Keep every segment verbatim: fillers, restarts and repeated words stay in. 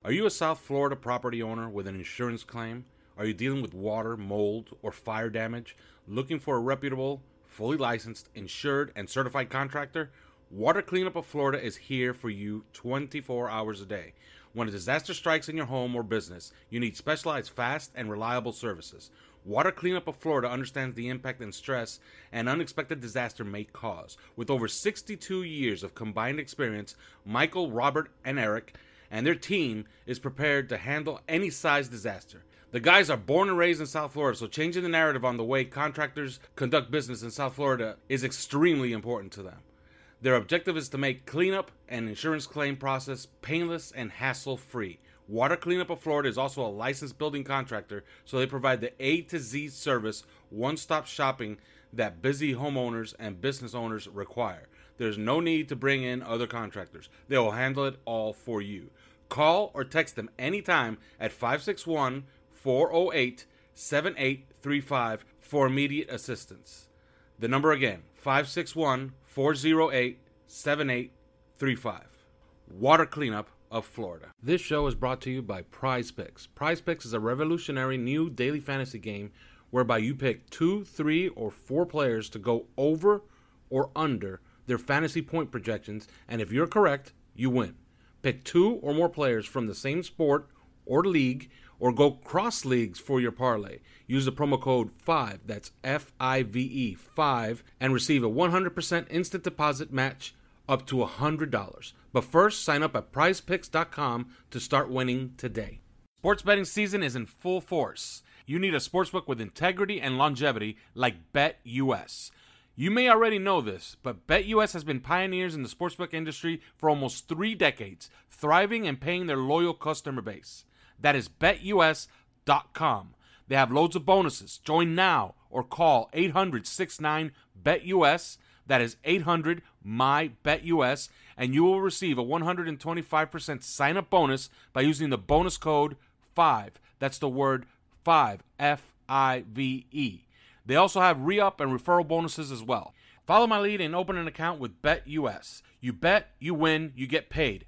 Are you a South Florida property owner with an insurance claim? Are you dealing with water, mold, or fire damage? Looking for a reputable, fully licensed, insured, and certified contractor? Water Cleanup of Florida is here for you twenty-four hours a day. When a disaster strikes in your home or business, you need specialized, fast, and reliable services. Water Cleanup of Florida understands the impact and stress an unexpected disaster may cause. With over sixty-two years of combined experience, Michael, Robert, and Eric and their team is prepared to handle any size disaster. The guys are born and raised in South Florida, so changing the narrative on the way contractors conduct business in South Florida is extremely important to them. Their objective is to make cleanup and insurance claim process painless and hassle-free. Water Cleanup of Florida is also a licensed building contractor, so they provide the A to Z service, one-stop shopping that busy homeowners and business owners require. There's no need to bring in other contractors. They will handle it all for you. Call or text them anytime at five six one, four oh eight, seven eight three five for immediate assistance. The number again, five six one, four oh eight, seven eight three five. Water Cleanup of Florida. This show is brought to you by Prize Picks. Prize Picks is a revolutionary new daily fantasy game whereby you pick two, three, or four players to go over or under their fantasy point projections, and if you're correct, you win. Pick two or more players from the same sport or league, or go cross leagues for your parlay. Use the promo code five, that's F I V E, five, and receive a one hundred percent instant deposit match up to one hundred dollars. But first, sign up at prize picks dot com to start winning today. Sports betting season is in full force. You need a sportsbook with integrity and longevity like BetUS. You may already know this, but BetUS has been pioneers in the sportsbook industry for almost three decades, thriving and paying their loyal customer base. That is bet U S dot com. They have loads of bonuses. Join now or call eight hundred, six nine, B E T U S. That is eight hundred, M Y, B E T U S. And you will receive a one hundred twenty-five percent sign-up bonus by using the bonus code five. That's the word five, F I V E. They also have re-up and referral bonuses as well. Follow my lead and open an account with BetUS. You bet, you win, you get paid.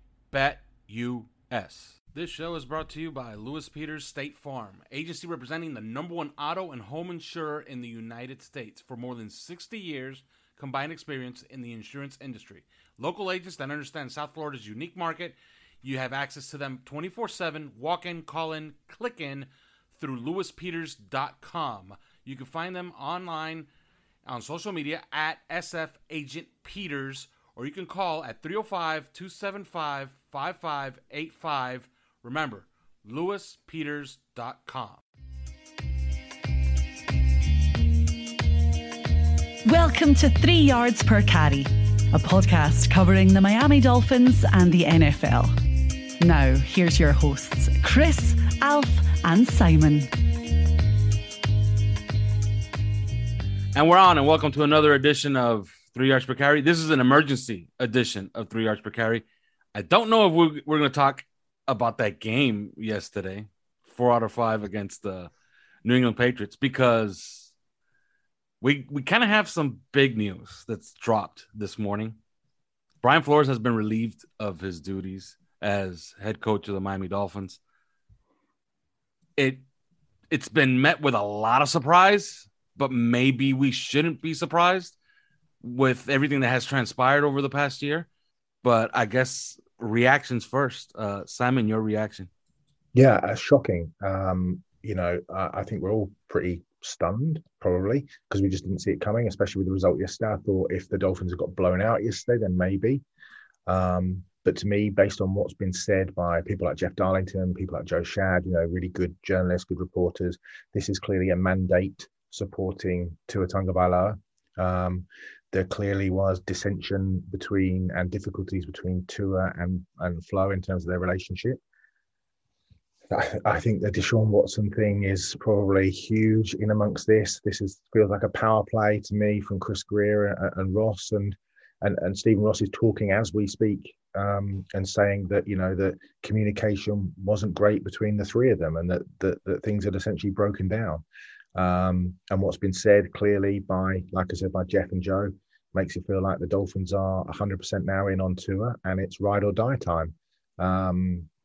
BetUS. This show is brought to you by Lewis Peters State Farm, agency representing the number one auto and home insurer in the United States for more than sixty years combined experience in the insurance industry. Local agents that understand South Florida's unique market. You have access to them twenty-four seven, walk in, call in, click in through lewis peters dot com. You can find them online on social media at S F Agent Peters, or you can call at three oh five, two seven five, five five eight five. Remember, lewis peters dot com. Welcome to Three Yards Per Carry, a podcast covering the Miami Dolphins and the N F L. Now, here's your hosts, Chris, Alf, and Simon. And we're on, and welcome to another edition of Three Yards Per Carry. This is an emergency edition of Three Yards Per Carry. I don't know if we're, we're going to talk about that game yesterday, four out of five against the New England Patriots, because we we kind of have some big news that's dropped this morning. Brian Flores has been relieved of his duties as head coach of the Miami Dolphins. It it's been met with a lot of surprise, but maybe we shouldn't be surprised with everything that has transpired over the past year. But I guess reactions first. Uh, Simon, your reaction? Yeah, uh, shocking. Um, you know, uh, I think we're all pretty stunned, probably, because we just didn't see it coming, especially with the result yesterday. I thought if the Dolphins had got blown out yesterday, then maybe. Um, but to me, based on what's been said by people like Jeff Darlington, people like Joe Shad, you know, really good journalists, good reporters, this is clearly a mandate supporting Tua Tagovailoa. Um, there clearly was dissension between and difficulties between Tua and, and Flo in terms of their relationship. I, I think the Deshaun Watson thing is probably huge in amongst this. This is feels like a power play to me from Chris Greer and, and Ross, and, and and Stephen Ross is talking as we speak, um, and saying that, you know, that communication wasn't great between the three of them, and that that, that things had essentially broken down. Um, and what's been said clearly by, like I said, by Jeff and Joe, makes it feel like the Dolphins are one hundred percent now in on Tua, and it's ride or die time. Um,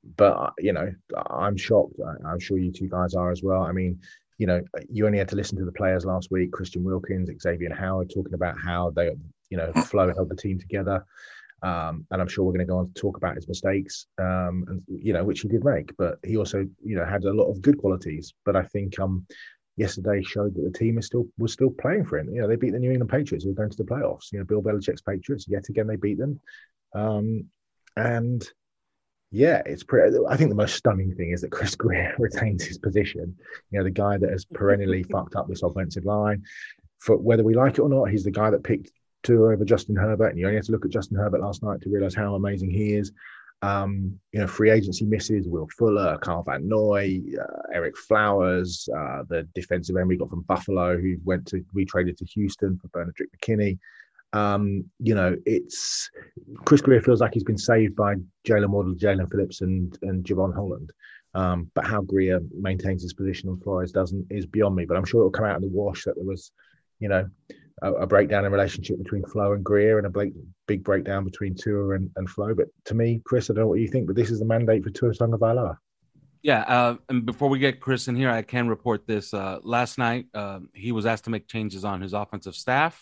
but uh, you know, I'm shocked. I, I'm sure you two guys are as well. I mean, you know, you only had to listen to the players last week: Christian Wilkins, Xavier Howard, talking about how they, you know, Flo held the team together. Um, and I'm sure we're going to go on to talk about his mistakes, um, and you know, which he did make. But he also, you know, had a lot of good qualities. But I think um, yesterday showed that the team is still was still playing for him. You know, they beat the New England Patriots, who were going to the playoffs. You know, Bill Belichick's Patriots. Yet again, they beat them. Um, and yeah, it's pretty. I think the most stunning thing is that Chris Greer retains his position. You know, the guy that has perennially fucked up this offensive line. For whether we like it or not, he's the guy that picked Tua over Justin Herbert, and you only have to look at Justin Herbert last night to realize how amazing he is. Um, you know, free agency misses: Will Fuller, Carl Van Noy, uh, Eric Flowers, uh, the defensive end we got from Buffalo, who went to we traded to Houston for Benedict McKinney. Um, you know, it's Chris Greer feels like he's been saved by Jalen Waddle, Jalen Phillips, and and Javon Holland. Um, but how Greer maintains his position and Flores doesn't is beyond me. But I'm sure it'll come out in the wash that there was, you know, a, a breakdown in relationship between Flo and Greer, and a big, big breakdown between Tua and, and Flo. But to me, Chris, I don't know what you think, but this is the mandate for Tua Tagovailoa. Yeah, uh, and before we get Chris in here, I can report this. Uh, last night, uh, he was asked to make changes on his offensive staff.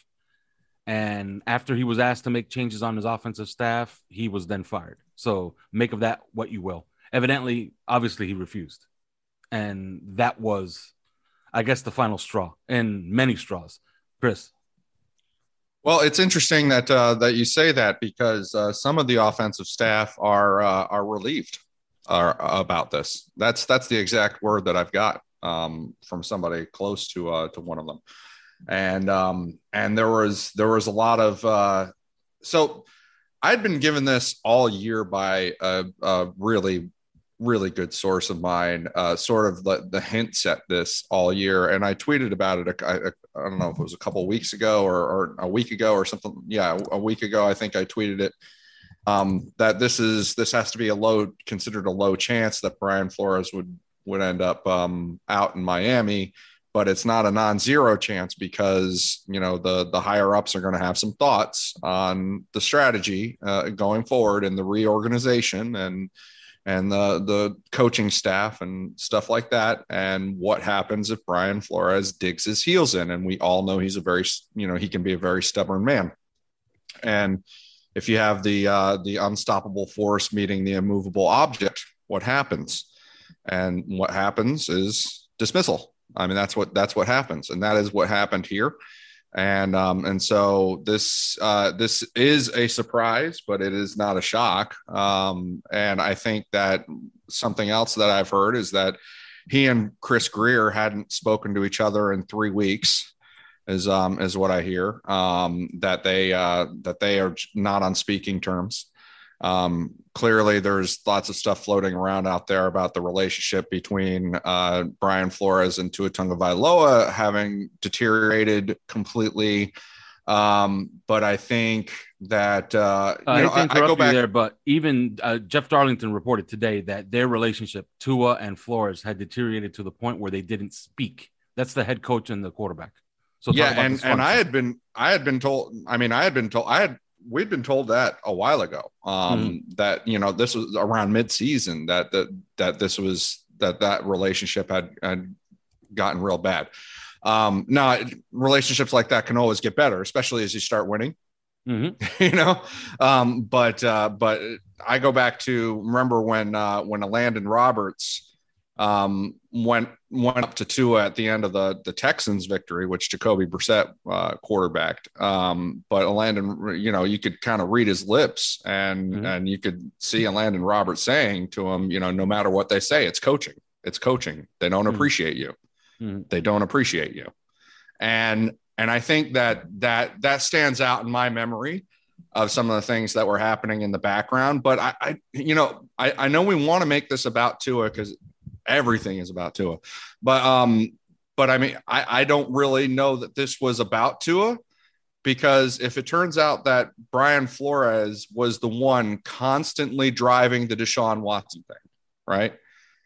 And after he was asked to make changes on his offensive staff, he was then fired. So make of that what you will. Evidently, obviously, he refused. And that was, I guess, the final straw and many straws. Chris. Well, it's interesting that uh, that you say that, because uh, some of the offensive staff are uh, are relieved uh, about this. That's that's the exact word that I've got um, from somebody close to uh, to one of them. And um, and there was there was a lot of uh, so I'd been given this all year by a, a really, really good source of mine, uh, sort of the, the hints at this all year. And I tweeted about it. I, I, I don't know if it was a couple of weeks ago or, or a week ago or something. Yeah, a week ago, I think I tweeted it. Um, that this is this has to be a low considered a low chance that Brian Flores would would end up um, out in Miami. But it's not a non-zero chance, because, you know, the, the higher ups are going to have some thoughts on the strategy uh, going forward, and the reorganization and and the, the coaching staff and stuff like that. And what happens if Brian Flores digs his heels in? And we all know he's a very, you know, he can be a very stubborn man. And if you have the uh, the unstoppable force meeting the immovable object, what happens? And what happens is dismissal. I mean, that's what that's what happens, and that is what happened here. And um, and so this uh, this is a surprise, but it is not a shock. Um, and I think that something else that I've heard is that he and Chris Greer hadn't spoken to each other in three weeks, is um, is what I hear. Um, that they uh, that they are not on speaking terms. Um, clearly there's lots of stuff floating around out there about the relationship between uh, Brian Flores and Tua Tagovailoa having deteriorated completely. Um, but I think that, uh, you uh, know, I, I go back there, but even uh, Jeff Darlington reported today that their relationship, Tua and Flores, had deteriorated to the point where they didn't speak. That's the head coach and the quarterback. So yeah. And, and I had been, I had been told, I mean, I had been told, I had, we'd been told that a while ago, um, mm-hmm. that, you know, this was around mid-season that, that, that this was, that, that relationship had, had gotten real bad. Um, now relationships like that can always get better, especially as you start winning, mm-hmm. you know? Um, but, uh, but I go back to remember when, uh, when Landon Roberts, um, went, went up to Tua at the end of the, the Texans victory, which Jacoby Brissett, uh, quarterbacked. Um, but Landon, you know, you could kind of read his lips, and, mm-hmm. and you could see Landon Roberts saying to him, you know, no matter what they say, it's coaching, it's coaching. They don't mm-hmm. appreciate you. Mm-hmm. They don't appreciate you. And, and I think that, that, that stands out in my memory of some of the things that were happening in the background. But I, I you know, I, I know we want to make this about Tua, because everything is about Tua, but, um, but I mean, I, I don't really know that this was about Tua, because if it turns out that Brian Flores was the one constantly driving the Deshaun Watson thing, right?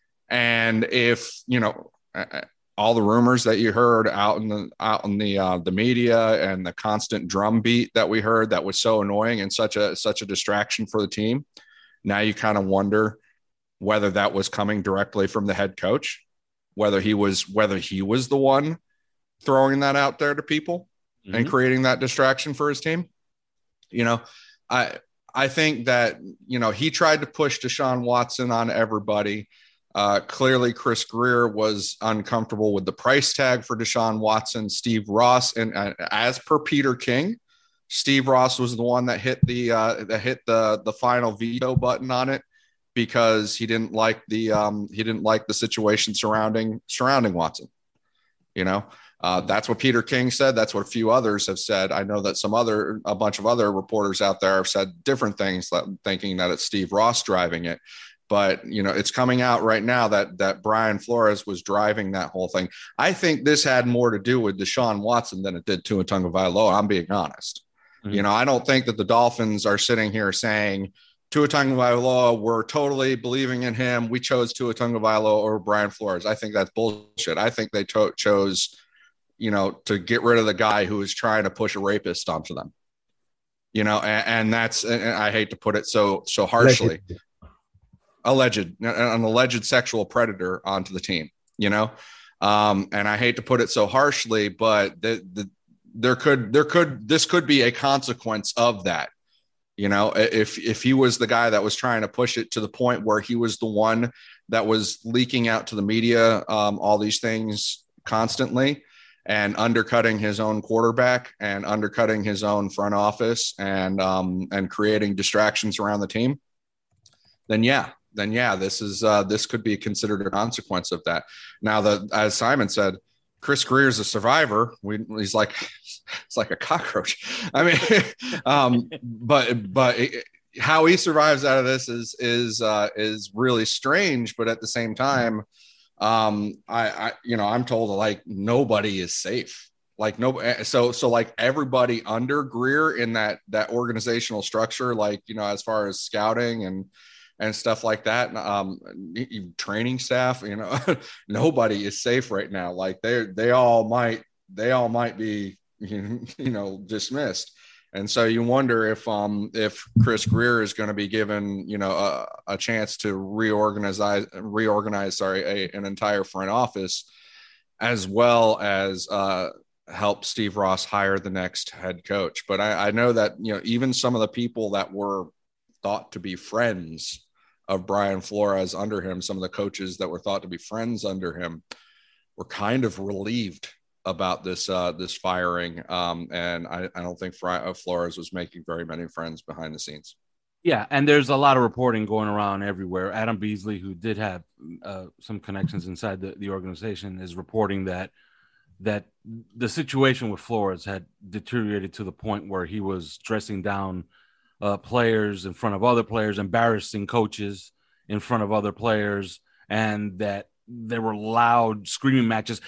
And if, you know, all the rumors that you heard out in the, out in the, uh, the media, and the constant drumbeat that we heard that was so annoying and such a, such a distraction for the team. Now you kind of wonder, whether that was coming directly from the head coach, whether he was whether he was the one throwing that out there to people mm-hmm. and creating that distraction for his team. You know, I I think that, you know, he tried to push Deshaun Watson on everybody. Uh, clearly, Chris Grier was uncomfortable with the price tag for Deshaun Watson. Steve Ross, and uh, as per Peter King, Steve Ross was the one that hit the uh, that hit the the final veto button on it because he didn't like the um, he didn't like the situation surrounding surrounding Watson. You know, uh, that's what Peter King said. That's what a few others have said. I know that some other a bunch of other reporters out there have said different things, thinking that it's Steve Ross driving it. But, you know, it's coming out right now that that Brian Flores was driving that whole thing. I think this had more to do with Deshaun Watson than it did Tua Tagovailoa. I'm being honest. Mm-hmm. You know, I don't think that the Dolphins are sitting here saying Tua Tagovailoa, we're totally believing in him. We chose Tua Tagovailoa over Brian Flores. I think that's bullshit. I think they to- chose, you know, to get rid of the guy who was trying to push a rapist onto them. You know, and, and that's, and I hate to put it so so harshly. Alleged, an alleged sexual predator onto the team, you know? Um, and I hate to put it so harshly, but the, the, there could, there could, this could be a consequence of that. You know, if, if he was the guy that was trying to push it to the point where he was the one that was leaking out to the media, um, all these things constantly and undercutting his own quarterback and undercutting his own front office and, um, and creating distractions around the team, then yeah. then yeah, this is uh, this could be considered a consequence of that. Now, the as Simon said, Chris Grier is a survivor. We, he's like it's like a cockroach. I mean, um, but but it, how he survives out of this is is uh, is really strange. But at the same time, um, I, I you know I'm told like nobody is safe. Like no, so so like everybody under Grier in that that organizational structure, like you know as far as scouting and. and stuff like that. Um, training staff, you know, nobody is safe right now. Like they, they all might, they all might be, you know, dismissed. And so you wonder if, um, if Chris Grier is going to be given, you know, a, a chance to reorganize, reorganize, sorry, a, an entire front office, as well as, uh, help Steve Ross hire the next head coach. But I, I know that, you know, even some of the people that were thought to be friends of Brian Flores under him, some of the coaches that were thought to be friends under him were kind of relieved about this, uh, this firing. Um, and I, I don't think Flores was making very many friends behind the scenes. Yeah. And there's a lot of reporting going around everywhere. Adam Beasley, who did have uh, some connections inside the, the organization, is reporting that, that the situation with Flores had deteriorated to the point where he was dressing down Uh, players in front of other players, embarrassing coaches in front of other players, and that there were loud screaming matches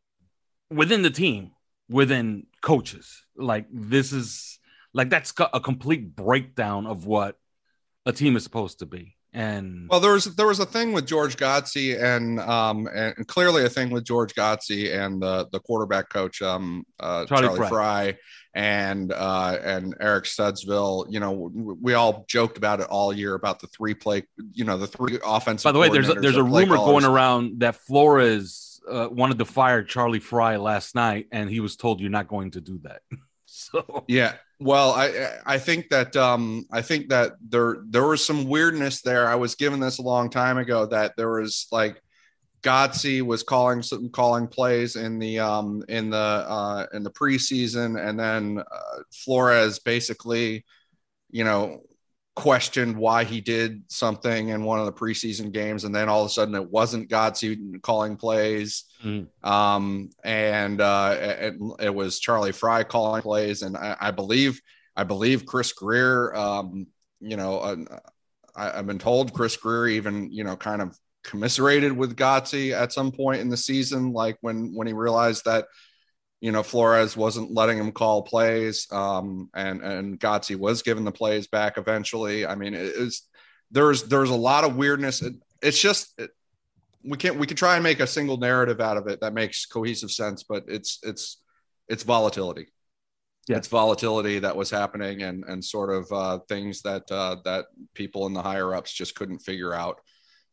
within the team, within coaches. Like this is like that's a complete breakdown of what a team is supposed to be. And well, there was there was a thing with George Godsey and um and clearly a thing with George Godsey and the the quarterback coach um uh, Charlie, Charlie Fry. Fry and uh and Eric Studsville. You know, we all joked about it all year about the three play, you know, the three offensive. By the way, there's a, there's a rumor callers. going around that Flores uh, wanted to fire Charlie Fry last night, and he was told you're not going to do that. So yeah. Well, I I think that um I think that there there was some weirdness there. I was given this a long time ago that there was like Godsey was calling some calling plays in the um in the uh in the preseason, and then uh, Flores basically, you know, questioned why he did something in one of the preseason games, and then all of a sudden it wasn't Godsey calling plays. Mm. Um, and uh, it, it was Charlie Fry calling plays. And I, I believe, I believe Chris Grier, um, you know, uh, I, I've been told Chris Grier even, you know, kind of commiserated with Godsey at some point in the season, like when, when he realized that, you know, Flores wasn't letting him call plays, um, and, and Godsey was given the plays back eventually. I mean, it is, there's, there's a lot of weirdness. It, it's just, it, we can't, we can try and make a single narrative out of it that makes cohesive sense, but it's, it's, it's volatility. Yeah. It's volatility that was happening and, and sort of uh, things that, uh, that people in the higher ups just couldn't figure out.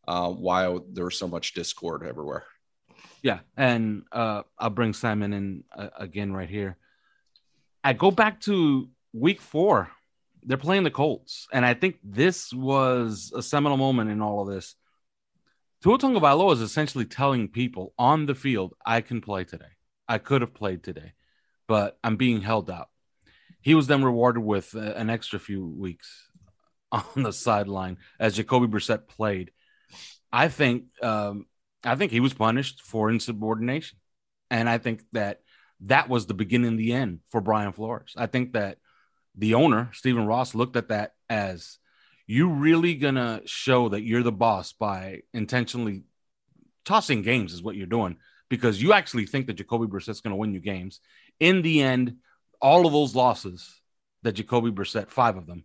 uh, why there was so much discord everywhere. Yeah, and uh, I'll bring Simon in uh, again right here. I go back to week four. They're playing the Colts, and I think this was a seminal moment in all of this. Tua Tagovailoa is essentially telling people on the field, I can play today. I could have played today, but I'm being held out. He was then rewarded with uh, an extra few weeks on the sideline as Jacoby Brissett played. I think um, I think he was punished for insubordination, and I think that that was the beginning and the end for Brian Flores. I think that the owner, Stephen Ross, looked at that as, you really gonna show that you're the boss by intentionally tossing games is what you're doing, because you actually think that Jacoby Brissett's going to win you games. In the end, all of those losses that Jacoby Brissett, five of them,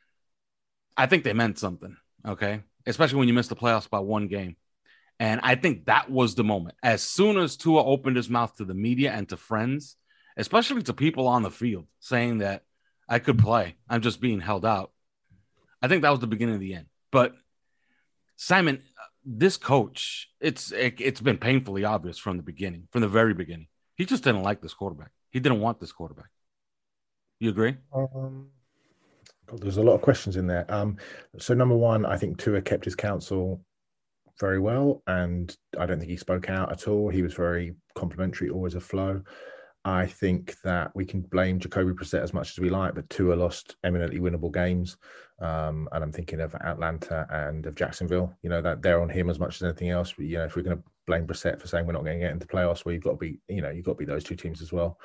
I think they meant something, okay? Especially when you miss the playoffs by one game. And I think that was the moment. As soon as Tua opened his mouth to the media and to friends, especially to people on the field, saying that I could play, I'm just being held out, I think that was the beginning of the end. But Simon, this coach, it's it, it's been painfully obvious from the beginning, from the very beginning. He just didn't like this quarterback. He didn't want this quarterback. You agree? Um, God, there's a lot of questions in there. Um, so number one, I think Tua kept his counsel very well, and I don't think he spoke out at all. He was very complimentary, always a flow. I think that we can blame Jacoby Brissett as much as we like, but Tua lost eminently winnable games. Um, and I'm thinking of Atlanta and of Jacksonville. You know, that they're on him as much as anything else. But, you know, if we're going to blame Brissett for saying we're not going to get into playoffs, well, you've got to be, you know, you've got to be those two teams as well.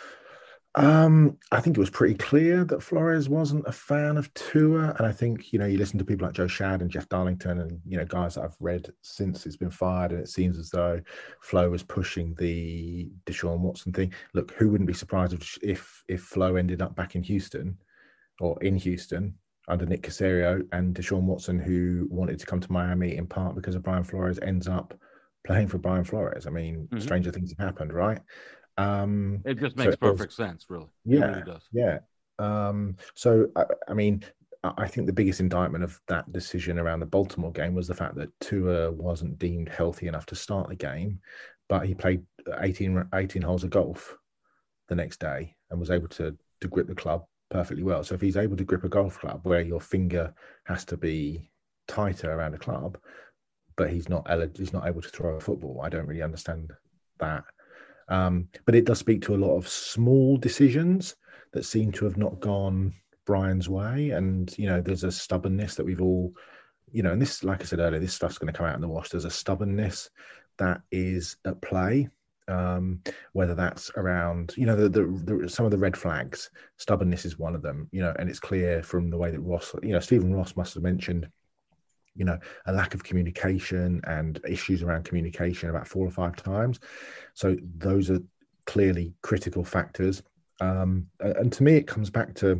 Um, I think it was pretty clear that Flores wasn't a fan of Tua. And I think, you know, you listen to people like Joe Shad and Jeff Darlington and, you know, guys that I've read since it's been fired, and it seems as though Flo was pushing the Deshaun Watson thing. Look, who wouldn't be surprised if if, if Flo ended up back in Houston or in Houston under Nick Caserio, and Deshaun Watson, who wanted to come to Miami in part because of Brian Flores, ends up playing for Brian Flores. I mean, mm-hmm. stranger things have happened, right? Um, it just makes so perfect was, sense, really. Yeah, it really does. Yeah. Um, so, I, I mean, I think the biggest indictment of that decision around the Baltimore game was the fact that Tua wasn't deemed healthy enough to start the game, but he played eighteen, eighteen holes of golf the next day and was able to, to grip the club perfectly well. So if he's able to grip a golf club where your finger has to be tighter around a club, but he's not he's not able to throw a football, I don't really understand that. Um, but it does speak to a lot of small decisions that seem to have not gone Brian's way. And, you know, there's a stubbornness that we've all, you know, and this, like I said earlier, this stuff's going to come out in the wash. There's a stubbornness that is at play, um, whether that's around, you know, the, the, the some of the red flags. Stubbornness is one of them, you know, and it's clear from the way that Ross, you know, Stephen Ross must have mentioned, you know, a lack of communication and issues around communication about four or five times. So those are clearly critical factors. Um, and to me, it comes back to,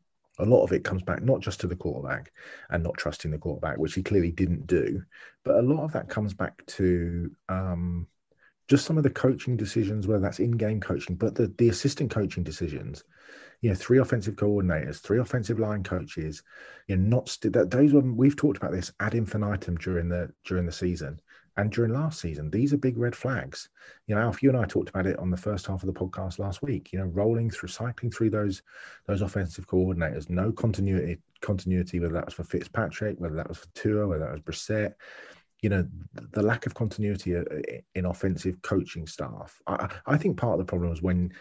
a lot of it comes back not just to the quarterback and not trusting the quarterback, which he clearly didn't do, but a lot of that comes back to um, just some of the coaching decisions, whether that's in-game coaching, but the, the assistant coaching decisions. You know, three offensive coordinators, three offensive line coaches. You know, not st- that those were, we've talked about this ad infinitum during the during the season and during last season. These are big red flags. You know, Alf, you and I talked about it on the first half of the podcast last week. You know, rolling through, cycling through those those offensive coordinators, no continuity, continuity, whether that was for Fitzpatrick, whether that was for Tua, whether that was Brissett. You know, the lack of continuity in offensive coaching staff. I, I think part of the problem was when.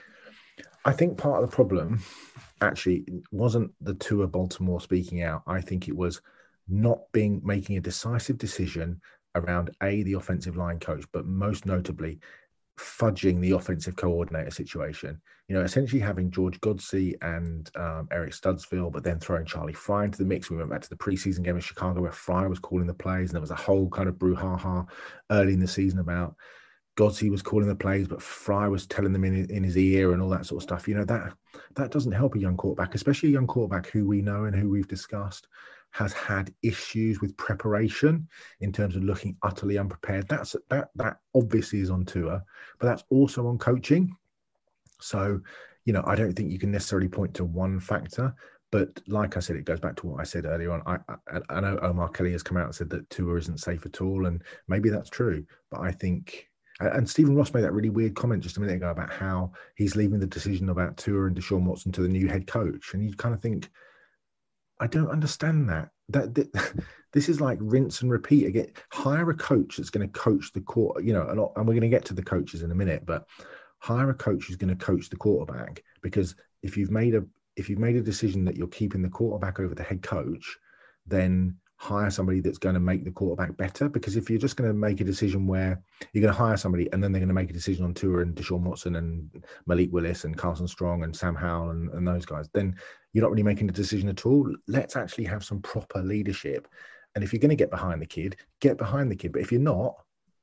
I think part of the problem actually wasn't the Tua Baltimore speaking out. I think it was not being making a decisive decision around A, the offensive line coach, but most notably fudging the offensive coordinator situation. You know, essentially having George Godsey and um, Eric Studsville, but then throwing Charlie Fry into the mix. We went back to the preseason game in Chicago where Fry was calling the plays, and there was a whole kind of brouhaha early in the season about Godsey was calling the plays, but Fry was telling them in, in his ear and all that sort of stuff. You know, that that doesn't help a young quarterback, especially a young quarterback who we know and who we've discussed has had issues with preparation in terms of looking utterly unprepared. That's that that obviously is on Tua, but that's also on coaching. So, you know, I don't think you can necessarily point to one factor, But like I said, it goes back to what I said earlier on. I, I, I know Omar Kelly has come out and said that Tua isn't safe at all, and maybe that's true. But I think, and Stephen Ross made that really weird comment just a minute ago about how he's leaving the decision about Tua and Deshaun Watson to the new head coach, and you kind of think, I don't understand that. That, that this is like rinse and repeat again. Hire a coach that's going to coach the court, you know, a lot, and we're going to get to the coaches in a minute, but hire a coach who's going to coach the quarterback, because if you've made a if you've made a decision that you're keeping the quarterback over the head coach, then hire somebody that's going to make the quarterback better. Because if you're just going to make a decision where you're going to hire somebody and then they're going to make a decision on Tua and Deshaun Watson and Malik Willis and Carson Strong and Sam Howell and, and those guys, then you're not really making a decision at all. Let's actually have some proper leadership. And if you're going to get behind the kid, get behind the kid. But if you're not,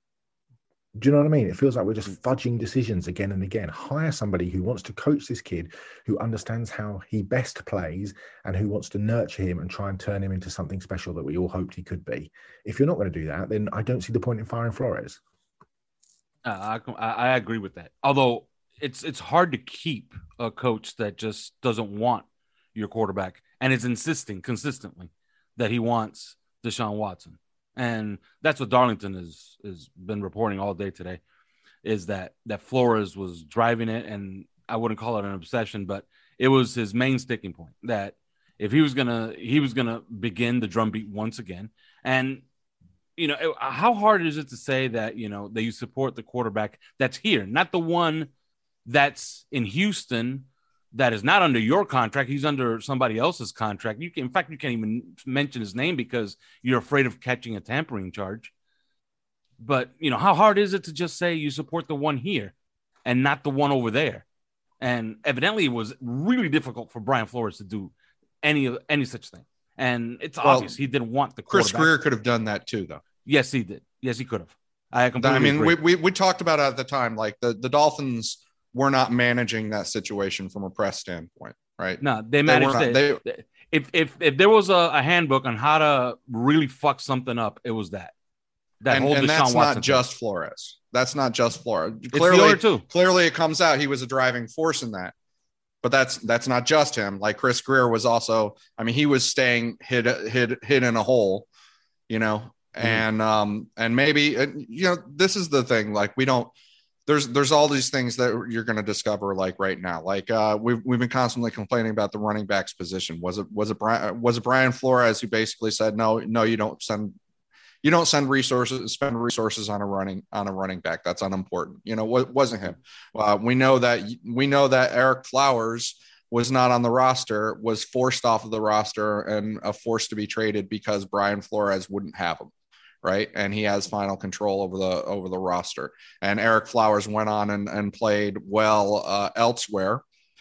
do you know what I mean? It feels like we're just fudging decisions again and again. Hire somebody who wants to coach this kid, who understands how he best plays and who wants to nurture him and try and turn him into something special that we all hoped he could be. If you're not going to do that, then I don't see the point in firing Flores. Uh, I, I agree with that. Although it's it's hard to keep a coach that just doesn't want your quarterback and is insisting consistently that he wants Deshaun Watson. And that's what Darlington has has been reporting all day today, is that that Flores was driving it, and I wouldn't call it an obsession, but it was his main sticking point, that if he was gonna he was gonna begin the drumbeat once again. And you know, how hard is it to say that, you know, that you support the quarterback that's here, not the one that's in Houston that is not under your contract. He's under somebody else's contract. You can, in fact, you can't even mention his name because you're afraid of catching a tampering charge. But, you know, how hard is it to just say you support the one here and not the one over there? And evidently it was really difficult for Brian Flores to do any any such thing. And it's well, obvious he didn't want the Chris Grier could have done that too, though. Yes, he did. Yes, he could have. I completely I mean, agree. we, we we talked about it at the time, like the, the Dolphins were not managing that situation from a press standpoint, right? No, they managed not, it. They, if if if there was a, a handbook on how to really fuck something up, it was that. That and, whole and Deshaun that's Watson not just thing. Flores. That's not just Flores. It's Clearly, the other two. Clearly, it comes out he was a driving force in that. But that's that's not just him. Like Chris Grier was also. I mean, he was staying hid hid hid in a hole, you know. Mm-hmm. And um and maybe you know this is the thing. Like we don't. There's there's all these things that you're going to discover like right now. Like uh, we've we've been constantly complaining about the running backs position. Was it was it Brian was it Brian Flores who basically said no no you don't send you don't send resources spend resources on a running on a running back, that's unimportant. You know what wasn't him. Uh, we know that we know that Eric Flowers was not on the roster, was forced off of the roster and uh, forced to be traded because Brian Flores wouldn't have him. Right. And he has final control over the over the roster. And Eric Flowers went on and, and played well uh, elsewhere.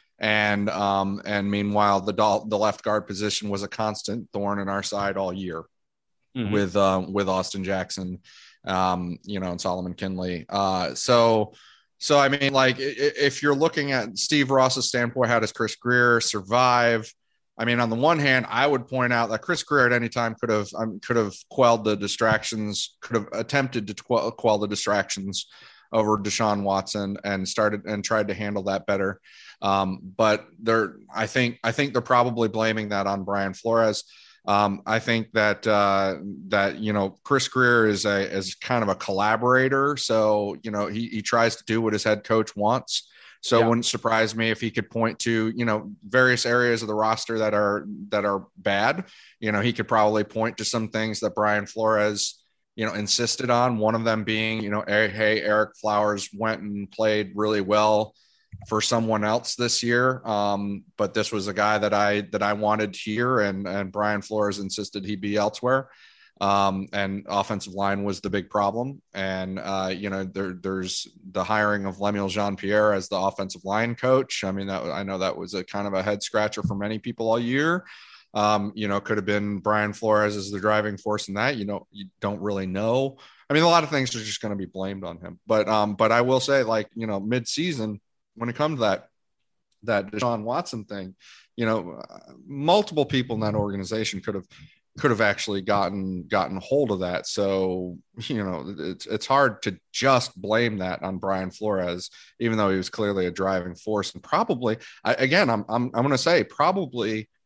And um, and meanwhile, the the left guard position was a constant thorn in our side all year mm-hmm. with um, with Austin Jackson, um, you know, and Solomon Kinley. Uh, so so, I mean, like, if you're looking at Steve Ross's standpoint, how does Chris Grier survive? I mean, on the one hand, I would point out that Chris Grier at any time could have um, could have quelled the distractions, could have attempted to quell, quell the distractions over Deshaun Watson and started and tried to handle that better. Um, but they're, I think, I think they're probably blaming that on Brian Flores. Um, I think that uh, that you know Chris Grier is a is kind of a collaborator, so you know he he tries to do what his head coach wants. So yeah. It wouldn't surprise me if he could point to, you know, various areas of the roster that are that are bad. You know, he could probably point to some things that Brian Flores, you know, insisted on. One of them being, you know, hey, Eric Flowers went and played really well for someone else this year. Um, but this was a guy that I that I wanted here, and and Brian Flores insisted he be elsewhere. Um, and offensive line was the big problem. And, uh, you know, there, there's the hiring of Lemuel Jean-Pierre as the offensive line coach. I mean, that, I know that was a kind of a head scratcher for many people all year. Um, you know, could have been Brian Flores as the driving force in that, you know, you don't really know. I mean, a lot of things are just going to be blamed on him, but, um, but I will say, like, you know, mid-season, when it comes to that, that Deshaun Watson thing, you know, multiple people in that organization could have, could have actually gotten gotten hold of that. So, you know, it's it's hard to just blame that on Brian Flores, even though he was clearly a driving force. And probably, I, again, I'm I'm I'm going to say probably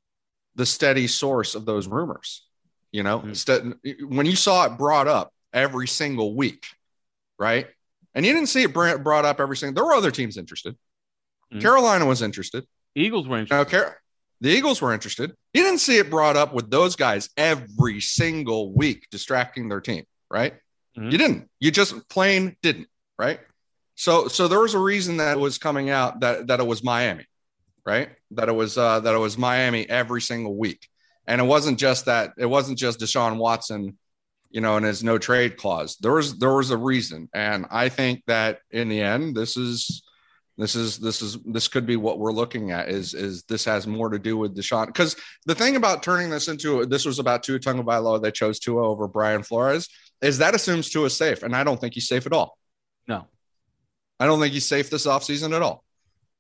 the steady source of those rumors. You know, Mm. Instead, when you saw it brought up every single week, right? And you didn't see it br- brought up every single. There were other teams interested. Mm. Carolina was interested. Eagles were interested. Now, Car- the Eagles were interested. You didn't see it brought up with those guys every single week, distracting their team, right? Mhm. You didn't. You just plain didn't, right? So, so there was a reason that it was coming out that that it was Miami, right? That it was uh, that it was Miami every single week, and it wasn't just that. It wasn't just Deshaun Watson, you know, and his no trade clause. There was there was a reason, and I think that in the end, this is this is this is this could be what we're looking at. Is is this has more to do with Deshaun? Because the thing about turning this into this was about Tua Tagovailoa. They chose Tua over Brian Flores. Is that assumes Tua is safe, and I don't think he's safe at all. No. I don't think he's safe this offseason at all.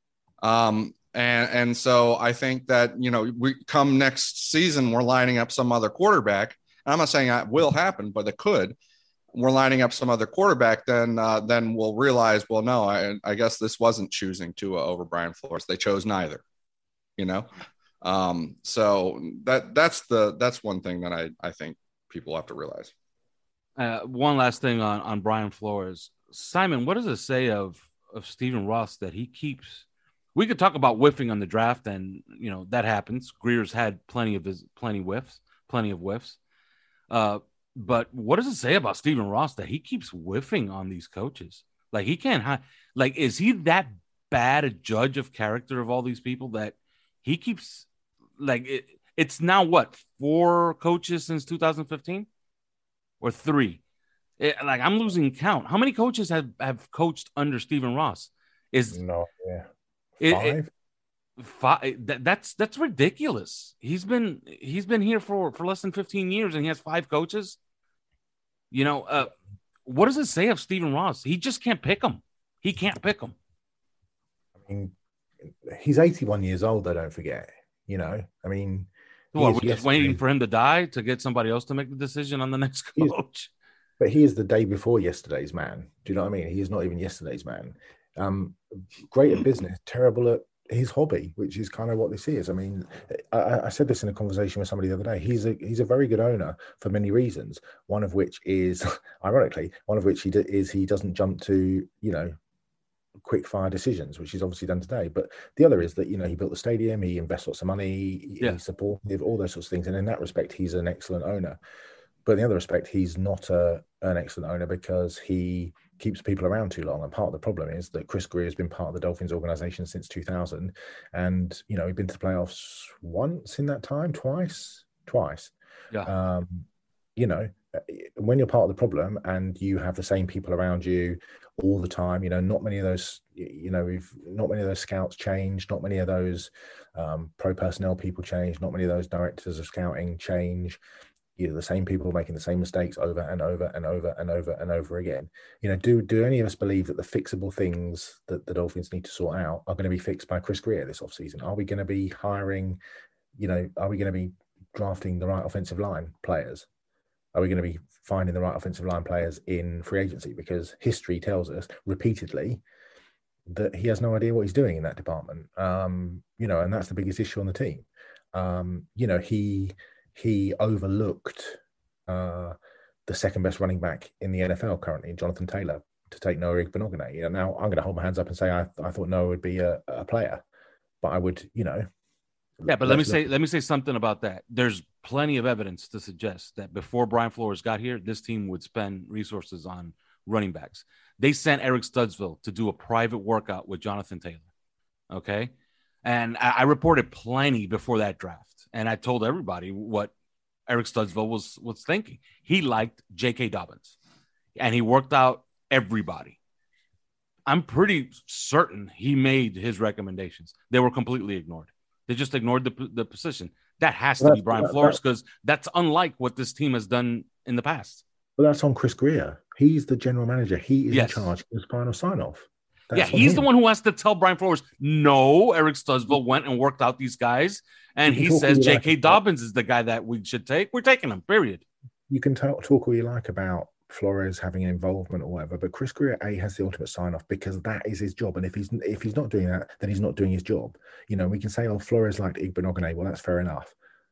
Um, and, and so I think that, you know, we come next season, we're lining up some other quarterback. And I'm not saying that will happen, but it could. We're lining up some other quarterback, then uh, then we'll realize, well, no, I, I guess this wasn't choosing Tua over Brian Flores. They chose neither, you know? Um, so that that's the that's one thing that I, I think people have to realize. Uh, one last thing on, on Brian Flores. Simon, what does it say of, of Stephen Ross that he keeps? We could talk about whiffing on the draft, and you know that happens. Greer's had plenty of his plenty whiffs, plenty of whiffs. Uh, but what does it say about Stephen Ross that he keeps whiffing on these coaches? Like he can't. Like, is he that bad a judge of character of all these people that he keeps? Like it, it's now what, four coaches since two thousand fifteen or three? It, like I'm losing count. How many coaches have, have coached under Stephen Ross? Is No, yeah, it, five. It, five that, that's that's ridiculous. He's been he's been here for, for less than fifteen years, and he has five coaches. You know, uh, what does it say of Stephen Ross? He just can't pick them. He can't pick them. I mean, he's eighty-one years old. I don't forget. You know, I mean, Well, he are is we just yesterday- waiting for him to die to get somebody else to make the decision on the next He is- coach? But he is the day before yesterday's man. Do you know what I mean? He is not even yesterday's man. Um, great at business, terrible at his hobby, which is kind of what this is. I mean, I, I said this in a conversation with somebody the other day. He's a he's a very good owner for many reasons. One of which is, ironically, one of which he do, is he doesn't jump to you know quick fire decisions, which he's obviously done today. But the other is that you know he built the stadium, he invests lots of money, Yeah. he's supportive, all those sorts of things. And in that respect, he's an excellent owner. But in the other respect, he's not a, an excellent owner because he keeps people around too long. And part of the problem is that Chris Greer has been part of the Dolphins organization since two thousand. And, you know, we've been to the playoffs once in that time, twice, twice. Yeah. Um, you know, when you're part of the problem and you have the same people around you all the time, you know, not many of those, you know, we've not many of those scouts changed, not many of those um, pro personnel people change, not many of those directors of scouting change. You know, the same people making the same mistakes over and over and over and over and over again. You know, do do any of us believe that the fixable things that the Dolphins need to sort out are going to be fixed by Chris Greer this offseason? Are we going to be hiring, you know, are we going to be drafting the right offensive line players? Are we going to be finding the right offensive line players in free agency? Because history tells us repeatedly that he has no idea what he's doing in that department. Um, you know, and that's the biggest issue on the team. Um, you know, he... He overlooked uh, the second best running back in the N F L currently, Jonathan Taylor, to take Noah Igbenogany. You know, now I'm going to hold my hands up and say I, I thought Noah would be a, a player, but I would, you know. Yeah, but let me let's say look- let me say something about that. There's plenty of evidence to suggest that before Brian Flores got here, this team would spend resources on running backs. They sent Eric Studsville to do a private workout with Jonathan Taylor. Okay. And I, I reported plenty before that draft. And I told everybody what Eric Studsville was, was thinking. He liked J K. Dobbins. And he worked out everybody. I'm pretty certain he made his recommendations. They were completely ignored. They just ignored the, the position. That has to Well, be Brian that- Flores because that's unlike what this team has done in the past. Well, that's on Chris Greer. He's the general manager. He is Yes. in charge of his final sign-off. Yeah, he's the one who has to tell Brian Flores, no, Eric Studsville went and worked out these guys. And You he can talk says all you J like K. about- Dobbins is the guy that we should take. We're taking him, period. You can talk, talk all you like about Flores having an involvement or whatever, but Chris Greer A has the ultimate sign-off because that is his job. And if he's if he's not doing that, then he's not doing his job. You know, we can say, oh, Flores liked Igbenogany. Well, that's fair enough.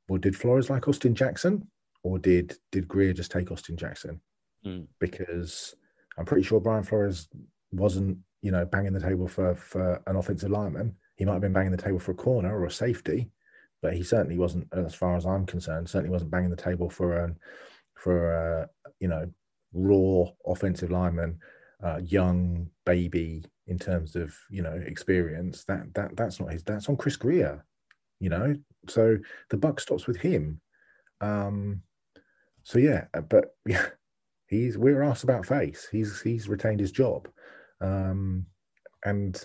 well, did Flores like Austin Jackson, or did did Greer just take Austin Jackson? Mm. Because I'm pretty sure Brian Flores wasn't, you know, banging the table for for an offensive lineman. He might have been banging the table for a corner or a safety, but he certainly wasn't, as far as I'm concerned, certainly wasn't banging the table for an for a, you know, raw offensive lineman, uh, young baby in terms of, you know, experience. That that that's not his. That's on Chris Greer, you know. So the buck stops with him. Um, so yeah, but yeah, he's we're asked about face. He's he's retained his job, um, and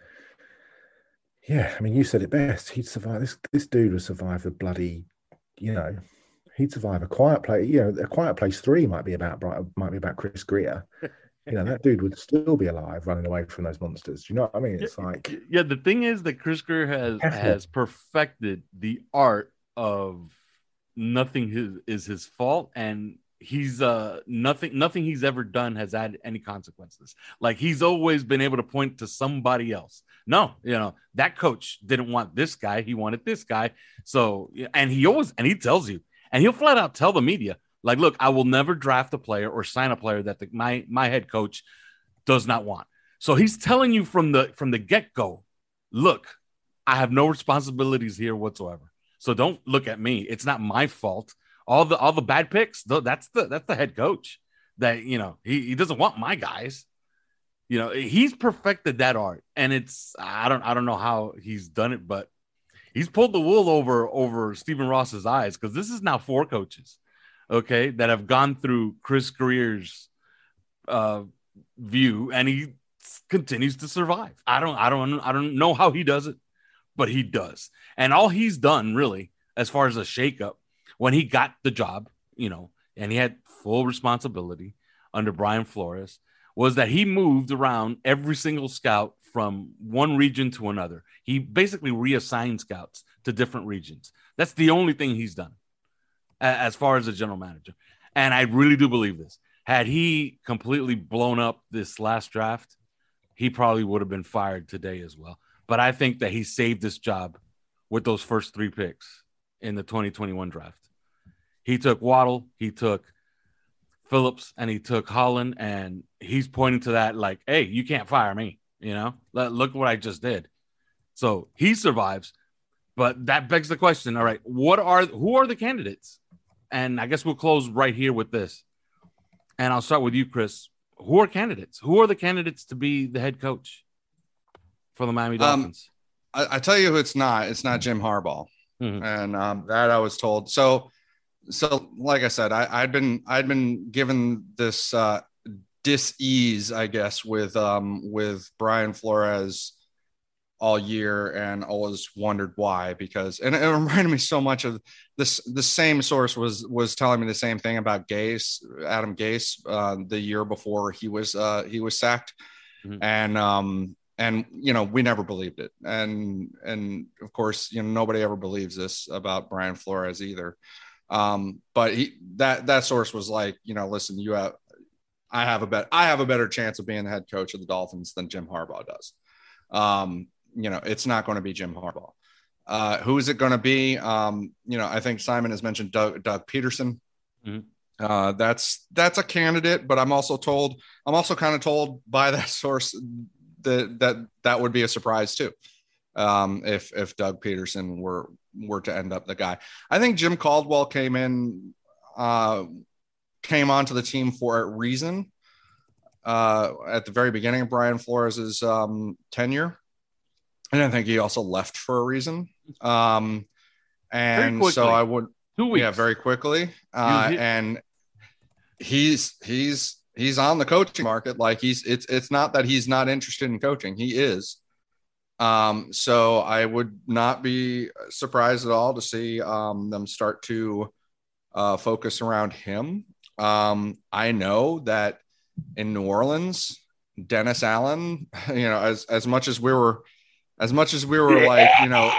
yeah, I mean, you said it best. He'd survive. This this dude would survive the bloody, you know, he'd survive a Quiet Place. You know, a Quiet Place three might be about might be about Chris Greer. You know, that dude would still be alive running away from those monsters. Do you know what I mean? It's like, yeah, the thing is that Chris Greer has has perfected the art of nothing his, is his fault, and he's uh nothing nothing he's ever done has had any consequences. Like, he's always been able to point to somebody else. No, you know, that coach didn't want this guy, he wanted this guy. So, and he always, and he tells you, and he'll flat out tell the media, like, look, I will never draft a player or sign a player that the, my my head coach does not want. So he's telling you from the from the get-go, look, I have no responsibilities here whatsoever. So don't look at me. It's not my fault. All the all the bad picks, that's the that's the head coach. That, you know, he, he doesn't want my guys. You know, he's perfected that art, and it's I don't I don't know how he's done it, but he's pulled the wool over over Stephen Ross's eyes, because this is now four coaches, okay, that have gone through Chris Greer's uh, view, and he continues to survive. I don't I don't I don't know how he does it, but he does. And all he's done, really, as far as a shakeup, when he got the job, you know, and he had full responsibility under Brian Flores, was that he moved around every single scout from one region to another. He basically reassigned scouts to different regions. That's the only thing he's done as far as a general manager. And I really do believe this. Had he completely blown up this last draft, he probably would have been fired today as well. But I think that he saved this job with those first three picks in the twenty twenty-one draft. He took Waddle, he took Phillips, and he took Holland, and he's pointing to that like, hey, you can't fire me, you know? Look what I just did. So he survives, but that begs the question, all right, what are who are the candidates? And I guess we'll close right here with this. And I'll start with you, Chris. Who are candidates? Who are the candidates to be the head coach for the Miami Dolphins? Um, I, I tell you who it's not. It's not Jim Harbaugh. Mm-hmm. And um, that I was told. So, so like I said, I, I'd been I'd been given this uh, dis-ease, I guess, with um, with Brian Flores all year, and always wondered why. Because and it reminded me so much of this. The same source was was telling me the same thing about Gase, Adam Gase, uh, the year before he was uh, he was sacked, mm-hmm. and um, and you know we never believed it, and and of course you know nobody ever believes this about Brian Flores either. Um, but he, that, that source was like, you know, listen, you have, I have a bet, I have a better chance of being the head coach of the Dolphins than Jim Harbaugh does. Um, you know, it's not going to be Jim Harbaugh. Uh, who is it going to be? Um, you know, I think Simon has mentioned Doug, Doug Peterson. Mm-hmm. Uh, that's, that's a candidate, but I'm also told, I'm also kind of told by that source that, that, that would be a surprise too. Um, if, if Doug Peterson were, were to end up the guy. I think Jim Caldwell came in, uh, came onto the team for a reason uh, at the very beginning of Brian Flores's um, tenure. And I think he also left for a reason. Um, and so I would, Two weeks. yeah, very quickly. Uh, and he's, he's, he's on the coaching market. Like he's, it's, it's not that he's not interested in coaching. He is. Um, so I would not be surprised at all to see um, them start to uh, focus around him. Um, I know that in New Orleans, Dennis Allen, you know, as, as much as we were, as much as we were yeah. like, you know,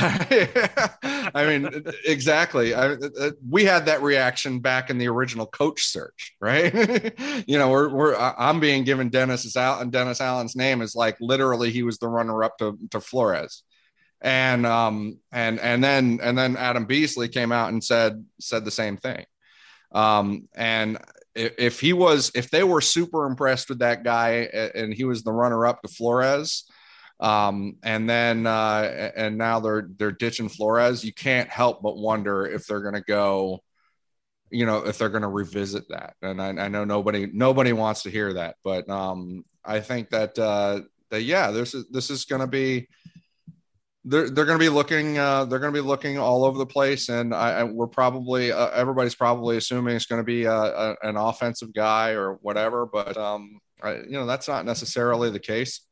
I mean, exactly. I, we had that reaction back in the original coach search, right? you know, we're, we're, I'm being given Dennis out, and Dennis Allen's name is like literally he was the runner up to, to Flores. And um and and then and then Adam Beasley came out and said said the same thing. Um, and if, if he was, if they were super impressed with that guy and he was the runner up to Flores, um, and then uh, and now they're they're ditching Flores, you can't help but wonder if they're going to go, you know, if they're going to revisit that. And I, I know nobody nobody wants to hear that, but um, I think that uh, that yeah, this is this is going to be. They're they're going to be looking. Uh, they're going to be looking all over the place, and I, I we're probably uh, everybody's probably assuming it's going to be a, a, an offensive guy or whatever. But um, I, you know, that's not necessarily the case.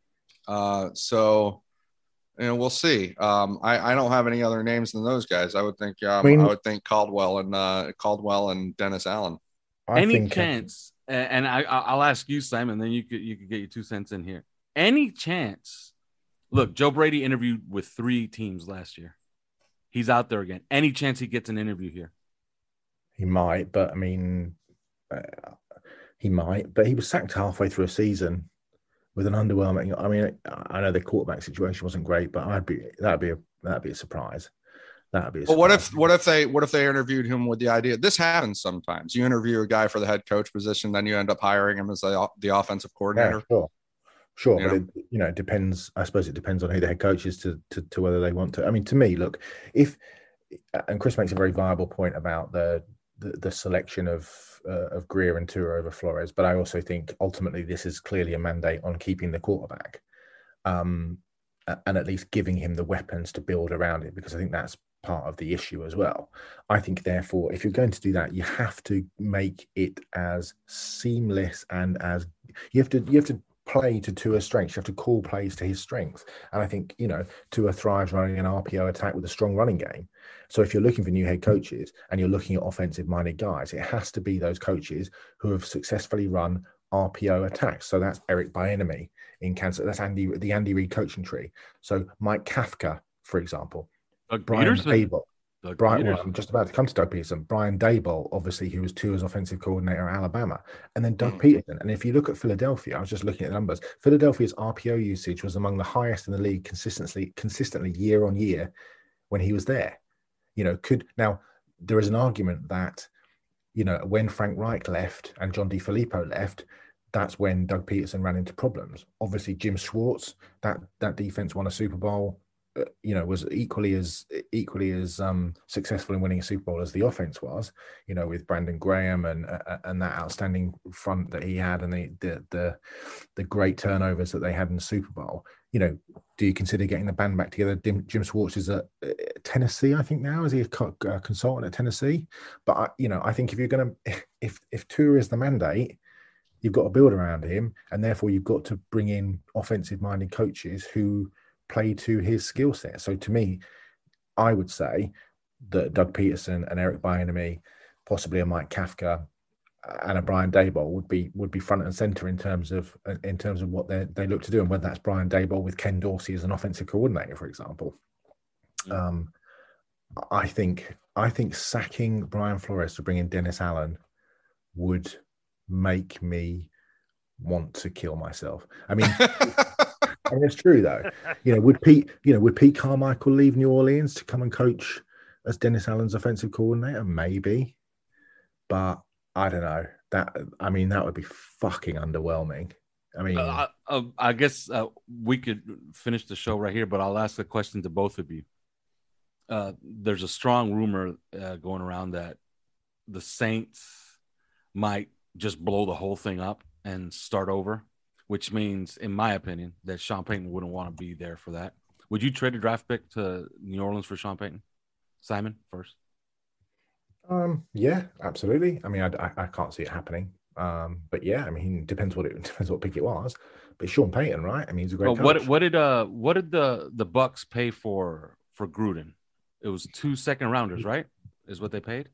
Uh, so, you know, we'll see. Um, I, I don't have any other names than those guys. I would think. Um, I, mean, I would think Caldwell and uh, Caldwell and Dennis Allen. I any think, chance? Uh, and I I'll ask you, Simon. Then you could you could get your two cents in here. Any chance? Look, Joe Brady interviewed with three teams last year. He's out there again. Any chance he gets an interview here? He might, but I mean, uh, he might. But he was sacked halfway through a season with an underwhelming. I mean, I know the quarterback situation wasn't great, but I'd be that'd be a that'd be a surprise. That'd be. A well, what if what if they what if they interviewed him with the idea? This happens sometimes. You interview a guy for the head coach position, then you end up hiring him as the the offensive coordinator. Yeah, sure. Sure, yeah. But it, you know, it depends. I suppose it depends on who the head coach is to, to to whether they want to. I mean, to me, look, if and Chris makes a very viable point about the the, the selection of uh, of Greer and Tua over Flores, but I also think ultimately this is clearly a mandate on keeping the quarterback, um, and at least giving him the weapons to build around it, because I think that's part of the issue as well. I think, therefore, if you're going to do that, you have to make it as seamless and as you have to you have to. play to Tua's strengths. You have to call plays to his strengths. And I think, you know, Tua thrives running an R P O attack with a strong running game. So if you're looking for new head coaches and you're looking at offensive-minded guys, it has to be those coaches who have successfully run R P O attacks. So that's Eric Bieniemy in Kansas. That's Andy, the Andy Reid coaching tree. So Mike Kafka, for example, Doug Brian Peterson. Abel. Doug Brian, well, I'm just about to come to Doug Peterson. Brian Daboll, obviously, who was Tua's offensive coordinator at Alabama, and then Doug mm. Peterson. And if you look at Philadelphia, I was just looking at the numbers. Philadelphia's R P O usage was among the highest in the league consistently, consistently year on year when he was there. You know, could now there is an argument that, you know, when Frank Reich left and John DeFilippo left, that's when Doug Peterson ran into problems. Obviously, Jim Schwartz, that that defense won a Super Bowl. You know, was equally as equally as um, successful in winning a Super Bowl as the offense was. You know, with Brandon Graham and uh, and that outstanding front that he had, and the, the the the great turnovers that they had in the Super Bowl. You know, do you consider getting the band back together? Jim, Jim Schwartz is at Tennessee, I think now. Is he a co- uh, consultant at Tennessee? But I, you know, I think if you're going to, if if Tua is the mandate, you've got to build around him, and therefore you've got to bring in offensive-minded coaches who play to his skill set. So to me, I would say that Doug Peterson and Eric Bieniemy, possibly a Mike Kafka and a Brian Daboll would be would be front and center in terms of in terms of what they they look to do, and whether that's Brian Daboll with Ken Dorsey as an offensive coordinator, for example. Um, I think I think sacking Brian Flores to bring in Dennis Allen would make me want to kill myself. I mean. I mean, it's true though. You know, would Pete, you know, would Pete Carmichael leave New Orleans to come and coach as Dennis Allen's offensive coordinator? Maybe, but I don't know. That I mean, that would be fucking underwhelming. I mean, uh, uh, I guess uh, we could finish the show right here, but I'll ask a question to both of you. Uh, there's a strong rumor uh, going around that the Saints might just blow the whole thing up and start over. Which means, in my opinion, that Sean Payton wouldn't want to be there for that. Would you trade a draft pick to New Orleans for Sean Payton? Simon, first. Um, yeah, absolutely. I mean, I, I, I can't see it happening. Um, but yeah, I mean, it depends what it depends what pick it was. But Sean Payton, right? I mean, he's a great well, coach. What what did uh what did the the Bucks pay for for Gruden? It was two second rounders, right? Is what they paid.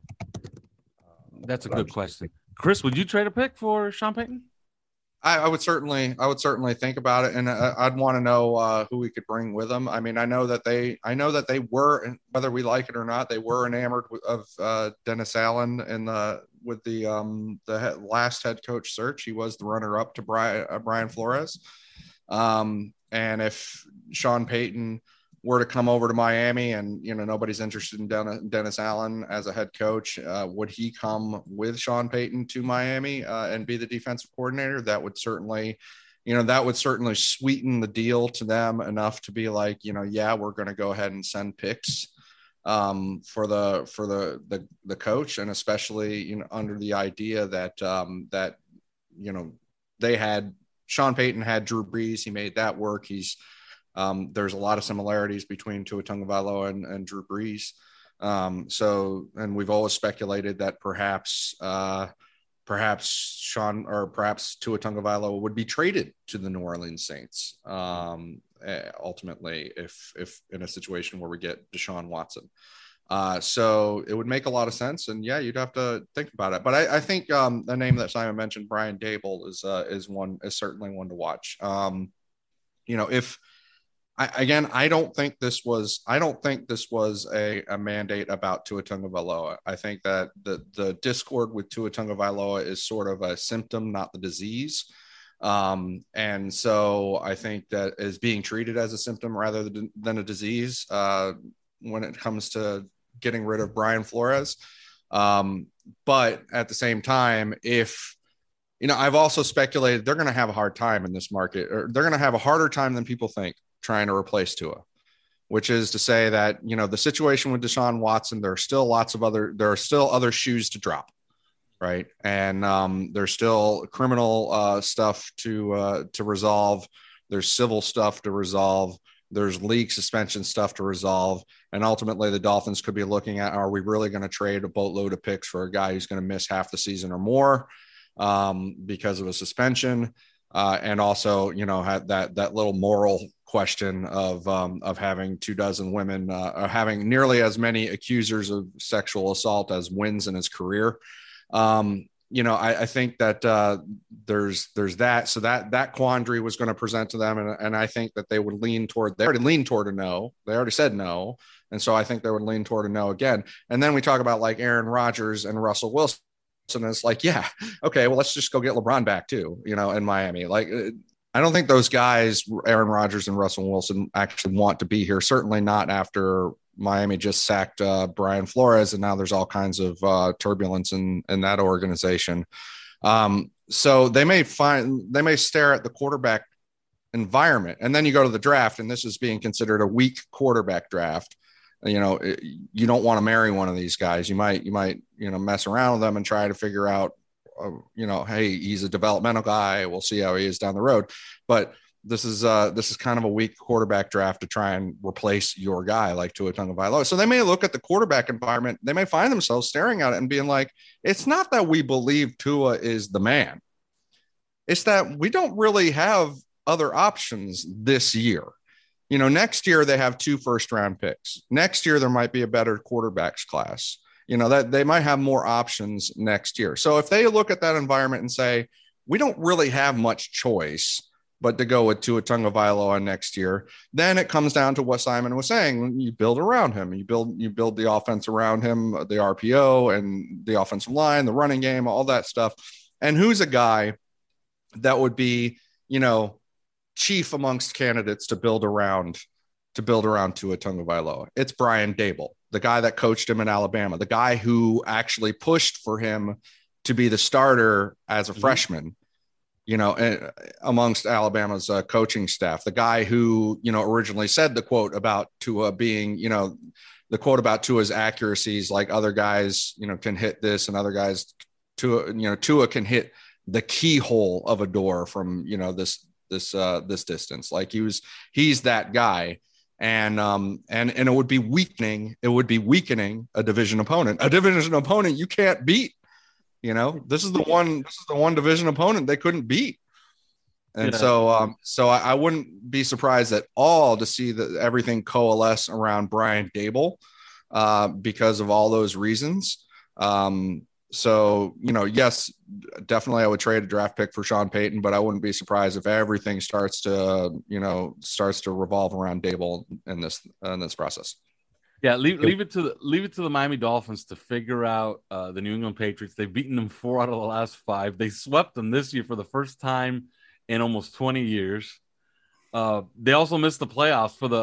That's a good question, Chris. Would you trade a pick for Sean Payton? I, I would certainly, I would certainly think about it, and I, I'd want to know uh, who we could bring with them. I mean, I know that they, I know that they were, whether we like it or not, they were enamored of uh, Dennis Allen in the with the um, the last head coach search. He was the runner up to Brian, uh, Brian Flores, um, and if Sean Payton were to come over to Miami and, you know, nobody's interested in Dennis, Dennis Allen as a head coach, uh, would he come with Sean Payton to Miami uh, and be the defensive coordinator? That would certainly, you know, that would certainly sweeten the deal to them enough to be like, you know, yeah, we're going to go ahead and send picks um, for the, for the, the, the coach. And especially, you know, under the idea that, um, that, you know, they had Sean Payton had Drew Brees. He made that work. He's, Um, there's a lot of similarities between Tua Tagovailoa and, and Drew Brees. Um, so, and we've always speculated that perhaps, uh, perhaps Sean or perhaps Tua Tagovailoa would be traded to the New Orleans Saints um, ultimately, if if in a situation where we get Deshaun Watson. Uh, so it would make a lot of sense, and yeah, you'd have to think about it. But I, I think um, the name that Simon mentioned, Brian Daboll, is uh, is one is certainly one to watch. Um, you know, if I, again, I don't think this was, I don't think this was a, a mandate about Tua Tagovailoa. I think that the, the discord with Tua Tagovailoa is sort of a symptom, not the disease. Um, and so I think that is being treated as a symptom rather than, than a disease uh, when it comes to getting rid of Brian Flores. Um, but at the same time, if, you know, I've also speculated they're going to have a hard time in this market, or they're going to have a harder time than people think trying to replace Tua, which is to say that, you know, the situation with Deshaun Watson, there are still lots of other, there are still other shoes to drop. Right. And um, there's still criminal uh, stuff to, uh, to resolve. There's civil stuff to resolve. There's league suspension stuff to resolve. And ultimately the Dolphins could be looking at, are we really going to trade a boatload of picks for a guy who's going to miss half the season or more um, because of a suspension? Uh, and also, you know, had that, that little moral question of, um, of having two dozen women, uh, or having nearly as many accusers of sexual assault as wins in his career. Um, you know, I, I think that, uh, there's, there's that, so that, that quandary was going to present to them. And, and I think that they would lean toward, they already leaned toward a no, they already said no. And so I think they would lean toward a no again. And then we talk about like Aaron Rodgers and Russell Wilson. And it's like, yeah, okay, well, let's just go get LeBron back too, you know, in Miami. Like, I don't think those guys, Aaron Rodgers and Russell Wilson, actually want to be here. Certainly not after Miami just sacked uh, Brian Flores, and now there's all kinds of uh, turbulence in, in that organization. Um, so they may find, they may stare at the quarterback environment, and then you go to the draft, and this is being considered a weak quarterback draft. You know, you don't want to marry one of these guys. You might, you might, you know, mess around with them and try to figure out, uh, you know, hey, he's a developmental guy. We'll see how he is down the road. But this is, uh, this is kind of a weak quarterback draft to try and replace your guy like Tua Tagovailoa. So they may look at the quarterback environment. They may find themselves staring at it and being like, it's not that we believe Tua is the man. It's that we don't really have other options this year. You know, next year they have two first round picks. Next year, there might be a better quarterbacks class, you know, that they might have more options next year. So if they look at that environment and say, we don't really have much choice, but to go with Tua Tagovailoa next year, then it comes down to what Simon was saying. You build around him, you build, you build the offense around him, the R P O and the offensive line, the running game, all that stuff. And who's a guy that would be, you know, chief amongst candidates to build around, to build around Tua Tagovailoa? It's Brian Daboll, the guy that coached him in Alabama, the guy who actually pushed for him to be the starter as a mm-hmm. freshman, you know, amongst Alabama's uh, coaching staff, the guy who, you know, originally said the quote about Tua being, you know, the quote about Tua's accuracies, like other guys, you know, can hit this and other guys, Tua, you know, Tua can hit the keyhole of a door from, you know, this, this, uh, this distance. Like he was, he's that guy. And, um, and, and it would be weakening. It would be weakening a division opponent, a division opponent you can't beat. You know, this is the one, this is the one division opponent they couldn't beat. And yeah. so, um, so I, I wouldn't be surprised at all to see that everything coalesce around Brian Daboll, uh, because of all those reasons. Um, So, you know, yes, definitely I would trade a draft pick for Sean Payton, but I wouldn't be surprised if everything starts to, you know, starts to revolve around Daboll in this, in this process. Yeah. Leave, leave it to the, leave it to the Miami Dolphins to figure out uh, the New England Patriots. They've beaten them four out of the last five. They swept them this year for the first time in almost twenty years. Uh, they also missed the playoffs for the,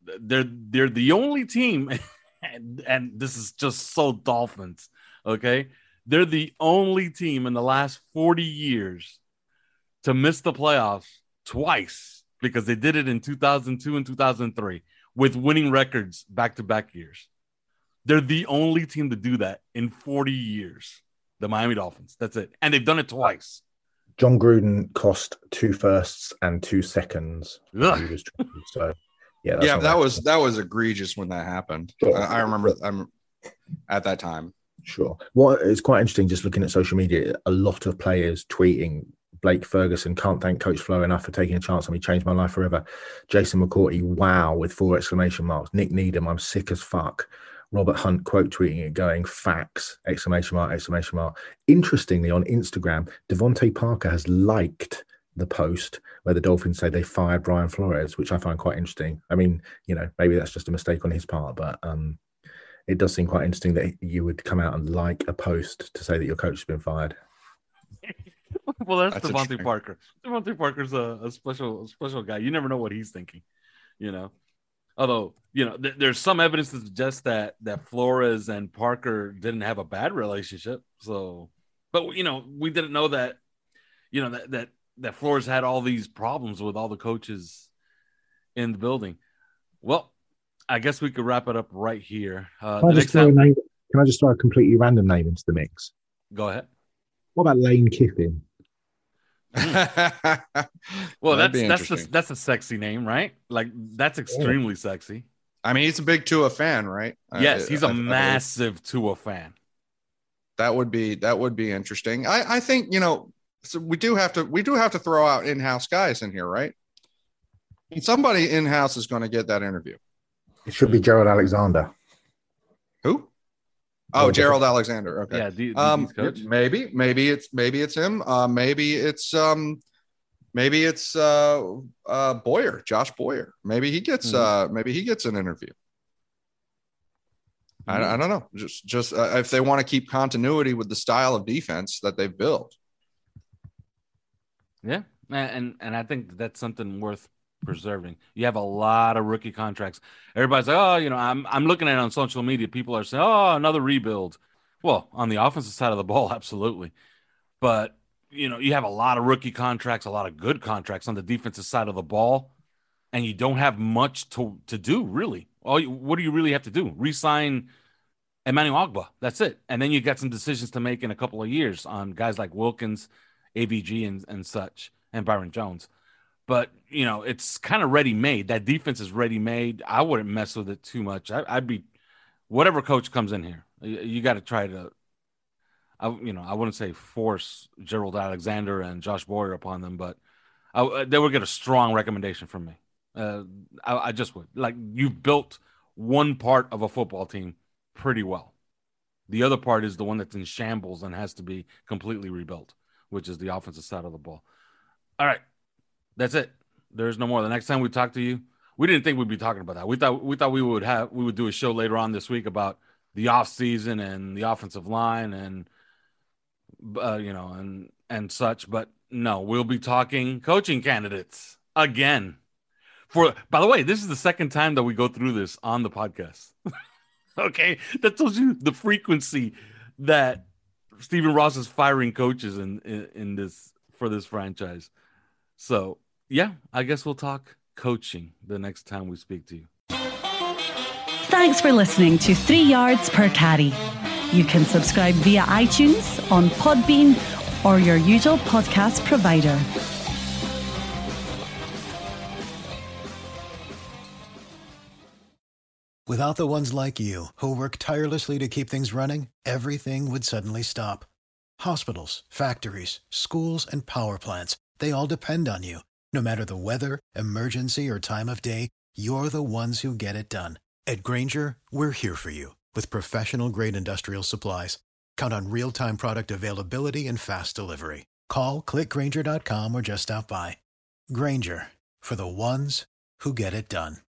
they're they're the only team, and, and this is just so Dolphins, okay? They're the only team in the last forty years to miss the playoffs twice, because they did it in two thousand two and two thousand three with winning records back-to-back years. They're the only team to do that in forty years, the Miami Dolphins. That's it. And they've done it twice. John Gruden cost two firsts and two seconds. Was, so, yeah, yeah, that was that was egregious when that happened. Sure. I, I remember I'm at that time. Sure. Well, it's quite interesting just looking at social media. A lot of players tweeting Blake Ferguson, can't thank Coach Flo enough for taking a chance on me, changed my life forever. Jason McCourty, wow, with four exclamation marks. Nick Needham, I'm sick as fuck. Robert Hunt quote tweeting it going, facts, exclamation mark, exclamation mark. Interestingly, on Instagram, Devontae Parker has liked the post where the Dolphins say they fired Brian Flores, which I find quite interesting. I mean, you know, maybe that's just a mistake on his part, but um, it does seem quite interesting that you would come out and like a post to say that your coach has been fired. Well, that's, that's Devontae Parker. Devontae Parker's a, a special, a special guy. You never know what he's thinking, you know. Although, you know, th- there's some evidence to suggest that that Flores and Parker didn't have a bad relationship. So, but you know, we didn't know that, you know, that that that Flores had all these problems with all the coaches in the building. Well, I guess we could wrap it up right here. Uh, can, I the just throw time... a name, can I just throw a completely random name into the mix? Go ahead. What about Lane Kiffin? Well, that's that's a, that's a sexy name, right? Like that's extremely yeah. sexy. I mean, he's a big Tua fan, right? Yes, he's a I, massive I Tua fan. That would be that would be interesting. I, I think you know, so we do have to we do have to throw out in-house guys in here, right? Somebody in-house is going to get that interview. It should be Gerald Alexander. Who? Oh, Gerald Alexander. Okay. Yeah. D- um, maybe, maybe it's maybe it's him. Uh, maybe it's um, maybe it's uh, uh, Boyer, Josh Boyer. Maybe he gets mm-hmm. uh, maybe he gets an interview. Mm-hmm. I, I don't know. Just just uh, if they want to keep continuity with the style of defense that they've built. Yeah, and and I think that's something worth preserving. You have a lot of rookie contracts. Everybody's like, oh, you know, I'm I'm looking at it on social media. People are saying, oh, another rebuild. Well, on the offensive side of the ball, absolutely. But, you know, you have a lot of rookie contracts, a lot of good contracts on the defensive side of the ball, and you don't have much to, to do, really. All you, what do you really have to do? Re-sign Emmanuel Ogbah. That's it. And then you got some decisions to make in a couple of years on guys like Wilkins, A B G, and, and such, and Byron Jones. But, you know, it's kind of ready-made. That defense is ready-made. I wouldn't mess with it too much. I, I'd be – whatever coach comes in here, you, you got to try to I, – you know, I wouldn't say force Gerald Alexander and Josh Boyer upon them, but I, they would get a strong recommendation from me. Uh, I, I just would. Like, you've built one part of a football team pretty well. The other part is the one that's in shambles and has to be completely rebuilt, which is the offensive side of the ball. All right. That's it. There's no more. The next time we talk to you, we didn't think we'd be talking about that. We thought we thought we would have we would do a show later on this week about the off season and the offensive line and uh, you know and and such. But no, we'll be talking coaching candidates again. For by the way, this is the second time that we go through this on the podcast. Okay, that tells you the frequency that Stephen Ross is firing coaches in, in in this for this franchise. So. Yeah, I guess we'll talk coaching the next time we speak to you. Thanks for listening to Three Yards Per Carry. You can subscribe via iTunes, on Podbean, or your usual podcast provider. Without the ones like you, who work tirelessly to keep things running, everything would suddenly stop. Hospitals, factories, schools, and power plants, they all depend on you. No matter the weather, emergency, or time of day, you're the ones who get it done. At Grainger, we're here for you with professional-grade industrial supplies. Count on real-time product availability and fast delivery. Call, click Grainger dot com, or just stop by. Grainger, for the ones who get it done.